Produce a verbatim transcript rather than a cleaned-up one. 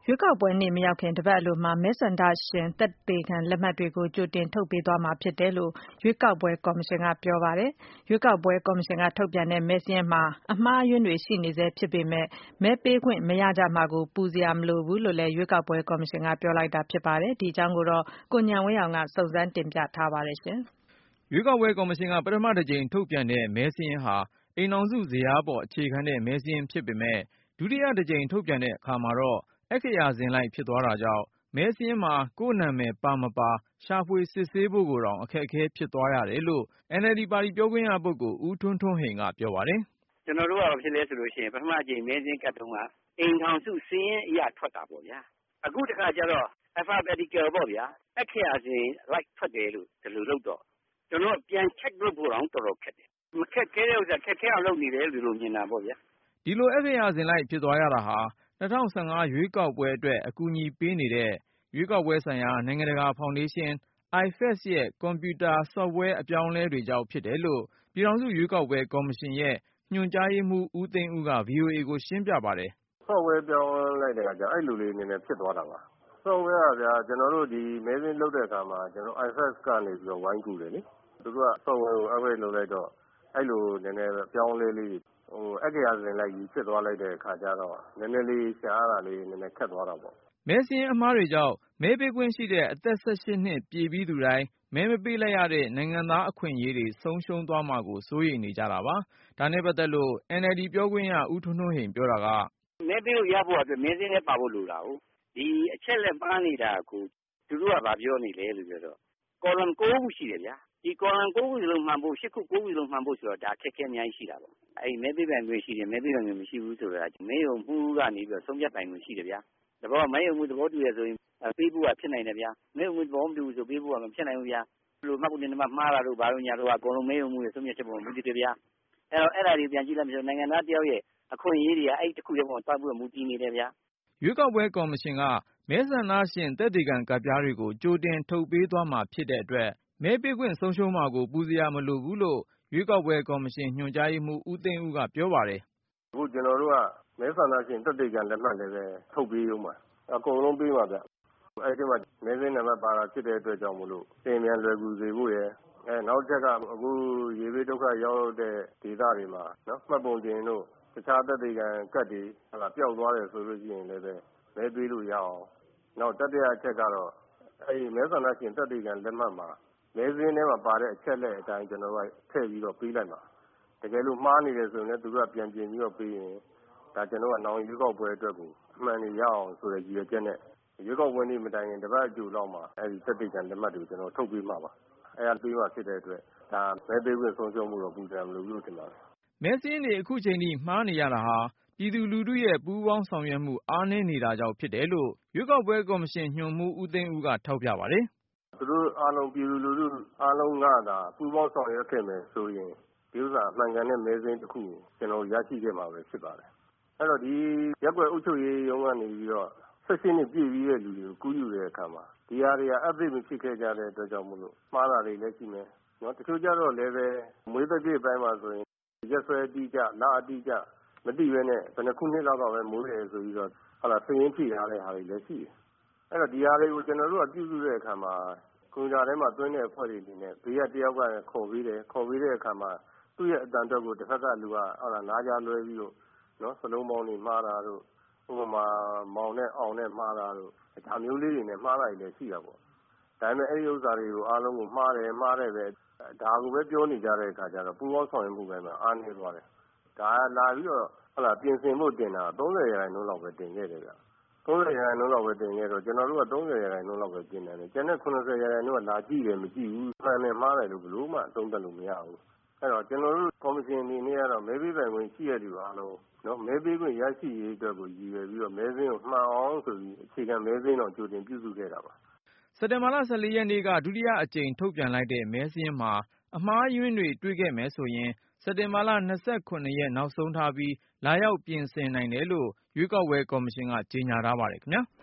ရွေးကောက်ပွဲနေ့မရောက်ခင်တပတ်အလိုမှာမဲဆန္ဒရှင်သက်သေခံလက်မှတ်တွေကိုကြိုတင်ထုတ်ပေးသွားမှာဖြစ်တယ်လို့ရွေးကောက်ပွဲကော်မရှင်ကပြောပါတယ်။ရွေးကောက်ပွဲကော်မရှင်ကထုတ်ပြန်တဲ့မဲစာရင်းမှာအမှားအယွင်းတွေရှိနေဆဲဖြစ်ပေမဲ့မဲပေးခွင့်မရကြမှာကိုပူစရာမလိုဘူးလို့လည်းရွေးကောက်ပွဲကော်မရှင်ကပြောလိုက်တာဖြစ်ပါတယ်။ဒီအကြောင်းကိုတော့ကိုဉာဏ်ဝင်းအောင်ကစုံစမ်းတင်ပြထားပါတယ်ရှင်။ရွေးကောက်ပွဲကော်မရှင်ကပထမတစ်ကြိမ်ထုတ်ပြန်တဲ့မဲစာရင်းဟာအိမ်ထောင်စုဇယားပေါ်အခြေခံတဲ့မဲစာရင်းဖြစ်ပေမဲ့ဒုတိယတစ်ကြိမ်ထုတ်ပြန်တဲ့အခါမှာတော့အက္ခရာစဉ်လိုက်ဖြစ်သွားတာကြောင့်မဲစာရင်းမှာကိုယ့်နာမည်ပါမပါရှာဖွေစစ်ဆေးဖို့ကိုတောင်အခက်အခဲဖြစ်သွားရတယ်လို့ အန်အယ်လ်ဒီ ပါတီပြောခွင့်ရပုဂ္ဂိုလ်ဦးထွန်းထွန်းဟိန်ကပြောပါတယ်။ကျွန်တော်တို့ကဘာဖြစ်လဲဆိုလို့ရှိရင်ပထမအကြိမ်မဲစာရင်းကတ်တုန်းကအိမ်ထောင်စုစာရင်းအရထွက်တာပေါ့ဗျာ။အခုတစ်ခါကျတော့ alphabetical ပေါ့ဗျာ။အက္ခရာစဉ်လိုက်ထွက်တယ်လို့ဒီလိုလုပ်တော့ကျွန်တော်ပြန် check လုပ်ဖို့တော့တော်တော်ခက်တယ်။မခက်ခဲတဲ့ဥစ္စာခက်ခဲအောင်လုပ်နေတယ်လို့မြင်တာပေါ့ဗျာ။ဒီလိုအက္ခရာစဉ်လိုက်ဖြစ်သွားရတာဟာ၂၀၁၅ရွေးကောက်ပွဲအတွက်အကူအညီပေးနေတဲ့ရွေးကောက်ပွဲဆိုင်ရာနိုင်ငံတကာဖောင်ဒေးရှင်း အိုင် အက်ဖ် အက်စ် ရဲ့ကွန်ပျူတာ software အပြောင်းအလဲတွေကြောင့်ဖြစ်တယ်လို့ပြည်ထောင်စုရွေးကောက်ပွဲကော်မရှင်ရဲ့ညွှန်ကြားရေးမှူးဦးသိန်းဦးက ဗွီအိုအေကိုရှင်းပြပါတယ်။ software ပြောင်းလိုက်တဲ့အခါကျအဲ့လိုလေးနည်းနည်းဖြစ်သွားတာပါ။ software ကဗျာကျွန်တော်တို့ဒီမဲစင်းလုပ်တဲ့အခါမှာကျွန်တော် အိုင် အက်ဖ် အက်စ် ကနေပြီးတော့ဝိုင်းကူတယ်လေ။သူတို့က software ကို upgrade လုပ်လိုက်တော့အဲ့လိုနည်းနည်းပြောင်းလဲလေးဟိုအက္ခရာစဉ်လိုက်ကြီးဖြစ်သွားလိုက်တဲ့အခါကျတော့နည်းနည်းလေးရှားရတာလေးနည်းနည်းခက်သွားတာပေါ့။မဲစာရင်းအမှားတွေကြောင့်မဲပေးခွင့်ရှိတဲ့အသက်၁၈နှစ်ပြည့်ပြီးသူတိုင်းမဲမပေးလိုက်ရတဲ့နိုင်ငံသားအခွင့်အရေးတွေဆုံးရှုံးသွားမှာကိုစိုးရိမ်နေကြတာပါ။ဒါနဲ့ပတ်သက်လို့ အန်အယ်လ်ဒီပြောခွင့်ရဦးထွန်းထွန်းဟိန်ပြောတာကမဲပေးလို့ရဖို့အတွက်မဲစာရင်းထဲပါဖို့လိုတာဟုတ်။ဒီအချက်လက်မှားနေတာကိုသူတို့ကဗာပြောနေလဲလို့ပြောတော့ column ၉ခုရှိတယ်ဗျာ။ဒီ column ၉ခုစလုံးမှန်ဖို့၈ခု၉ခုစလုံးမှန်ဖို့ဆိုတော့ဒါခက်ခဲအများကြီးရှိတာပေါ့။အဲ့မဲပေးပိုင်ခွင့်ရှိတယ်မဲပေးပိုင်ခွင့်မရှိဘူးဆိုတာမဲရုံမှုကနေပြီးတော့ဆုံးဖြတ်ပိုင်ခွင့်ရှိတယ်ဗျာ။တဘောမဲရုံမှုသဘောတူရဆိုရင်ပေးဖို့ကဖြစ်နိုင်တယ်ဗျာ။မဲရုံမှုသဘောမတူဘူးဆိုပေးဖို့ကမဖြစ်နိုင်ဘူးဗျာ။ဘယ်လိုမှတ်ကိုတင်မှမှားတာတို့ဘာလို့ညာတော့အကုန်လုံးမဲရုံမှုရဲ့ဆုံးဖြတ်ချက်ပေါ်မူတည်တယ်ဗျာ။အဲ့တော့အဲ့ဒါတွေပြန်ကြည့်လိုက်မယ်ဆိုနိုင်ငံသားတယောက်ရဲ့အခွင့်အရေးတွေကအဲ့တစ်ခုတည်းပေါ်တောက်ပြီးမူတည်နေတယ်ဗျာ။ရွေးကောက်ပွဲကော်မရှင်ကမဲဆန္ဒရှင်သက်သေခံကဒ်ပြားတွေကိုကြိုတင်ထုတ်ပေးသွားမှာဖြစ်တဲ့အတွက်မဲပေးခွင့်ဆုံးရှုံးမှာကိုပူစရာမလိုဘူးလို့ရွေးကောက်ပွဲကော်မရှင်ညွှန်ကြားရေးမှူးဦးသိန်းဦးကပြောပါတယ်။အခုကျွန်တော်တို့ကမဲဆန္ဒရှင်သက်သေခံလက်မှတ်လည်းပဲထုတ်ပေးရုံပါအကုန်လုံးပေးပါဗျ။အဲ့ဒီမှာမဲစင်းနံပါတ်ပါတာဖြစ်တဲ့အတွက်ကြောင့်မလို့တင်မြန်လွယ်ကူစေဖို့ရယ်အဲနောက်ချက်ကအခုရေဘေးဒုက္ခရောက်တဲ့ဒေသတွေမှာနော်မှတ်ပုံတင်တို့တခြားသက်သေခံကတ်တွေဟလာပျောက်သွားတယ်ဆိုလို့ရှိရင်လည်းပဲမဲပေးလို့ရအောင်နောက်တတိယအချက်ကတော့အဲဒီမဲဆန္ဒရှင်သက်သေခံလက်မှတ်မှာမဲစင်းထဲမှာပါတဲ့အချက်လက်အတိုင်းကျွန်တော်ကထည့်ပြီးတော့ပေးလိုက်ပါတကယ်လို့မှားနေတယ်ဆိုရင်လည်းသူတို့ကပြန်ပြင်ပြီးတော့ပေးရင်ဒါကျွန်တော်ကနောင်ရွေးကောက်ပွဲအတွက်ကိုအမှန်တွေရအောင်ဆိုတဲ့ရည်ရွယ်ချက်နဲ့ရွေးကောက်ပွဲနေ့မတိုင်ခင်တပတ်အကြိုလောက်မှာအဲဒီသက်သေခံလက်မှတ်တွေကိုကျွန်တော်ထုတ်ပေးမှာပါအဲဒါပေးမှာဖြစ်တဲ့အတွက်ဒါမဲပေးခွင့်ဆုံးရှုံးမှုတော့ပူစရာမလိုဘူးလို့ထင်ပါတယ်မဲစင်းတွေအခုချိန်ထိမှားနေရတာဟာပြည်သူလူထုရဲ့ပူးပေါင်းဆောင်ရွက်မှုအားနည်းနေတာကြောင့်ဖြစ်တယ်လို့ရွေးကောက်ပွဲကော်မရှင်ညွှန်မှူးဦးသိန်းဦးကထောက်ပြပါတယ်။သူတို့အားလုံးပြည်သူလူထုအားလုံးကသာပူးပေါင်းဆောင်ရွက်ခဲ့မယ်ဆိုရင်ဒီဥစ္စာအမှန်ကန်တဲ့မဲစင်းတစ်ခုကိုကျွန်တော်ရရှိခဲ့မှာပဲဖြစ်ပါတယ်။အဲ့တော့ဒီရက်ွက်အုပ်ချုပ်ရေးရုံးကနေပြီးတော့ဆက်ရှင်းနေပြည်ပြီးတဲ့လူတွေကိုကူးယူတဲ့အခါမှာဒီဟာတွေက update မဖြစ်ခဲ့ကြတဲ့အတွက်ကြောင့်မို့လို့မှားတာတွေလည်းရှိမယ်။နော်တချို့ကြတော့လည်းပဲမွေးသက်ပြည့်ပိုင်းမှာဆိုရင်ရက်ဆွဲအတိအကျလအတိအကျမသိဘဲနဲ့ဘယ်နှခုနှစ်လောက်ကပဲမွေးတယ်ဆိုပြီးတော့ဟာလာစရင်းဖြည့်ထားတဲ့ဟာတွေလည်းရှိတယ်။အဲ့တော့ဒီဟာတွေကိုကျွန်တော်တို့ကပြုစုတဲ့အခါမှာကွန်ပျူတာထဲမှာသွင်းတဲ့အဖွဲ့တွေအနေနဲ့ဘေးကတယောက်ကခေါ်ပြီးတယ်ခေါ်ပြီးတဲ့အခါမှာသူ့ရဲ့အတန်တက်ကိုတစ်ဖက်ကလူကဟာလာနားကြားလွဲပြီးတော့နော်စလုံးပေါင်းတွေမှားတာတို့ဥပမာမောင်နဲ့အောင်နဲ့မှားတာတို့ဒါမျိုးလေးတွေနဲ့မှားတာတွေလည်းရှိတာပေါ့။ဒါပေမဲ့အဲ့ဒီဥစ္စာတွေကိုအားလုံးကိုမှားတယ်မှားတယ်ပဲဒါကိုပဲပြောနေကြတဲ့အခါကျတော့ပူပေါင်းဆောင်ရွက်မှုပိုင်းမှာအားနည်းသွားတယ်။ဒါလာပြီးတော့ဟလာပြင်ဆင်ဖို့တင်တာသုံးဆယ်ရာခိုင်နှုန်းလောက်ပဲတင်ခဲ့တယ်ဗျ။သုံးဆယ်ရာခိုင်နှုန်းလောက်ပဲတင်ခဲ့တော့ကျွန်တော်တို့ကသုံးဆယ်ရာခိုင်နှုန်းလောက်ပဲပြင်တယ်။ကျန်တဲ့ခုနှစ်ဆယ်ရာခိုင်နှုန်းကလာကြည့်တယ်မကြည့်ဘူး။မှန်တယ်မှားတယ်လို့ဘယ်လို့မှအသုံးသပ်လို့မရဘူး။အဲ့တော့ကျွန်တော်တို့ကော်မရှင်အနေနဲ့ကတော့မဲပေးပိုင်ခွင့်ရှိရတဲ့လူအားလုံးနော်မဲပေးခွင့်ရရှိရေးအတွက်ကိုရည်ရွယ်ပြီးတော့မဲစင်းကိုမှန်အောင်ဆိုပြီးအခြေခံမဲစင်းတော့ကြိုတင်ပြုစုခဲ့တာပါ။စက်တင်ဘာလ၁၄ရက်နေ့ကဒုတိယအကြိမ်ထုတ်ပြန်လိုက်တဲ့မဲစာရင်းမှာအမှားအယွင်းတွေတွေ့ခဲ့မယ်ဆိုရင်စက်တင်ဘာလ၂၇ရက်နောက်ဆုံးထားပြီးလာရောက်ပြင်ဆင်နိုင်တယ်လို့ရွေးကောက်ပွဲကော်မရှင်ကကြေညာထားပါတယ်ခင်ဗျာ။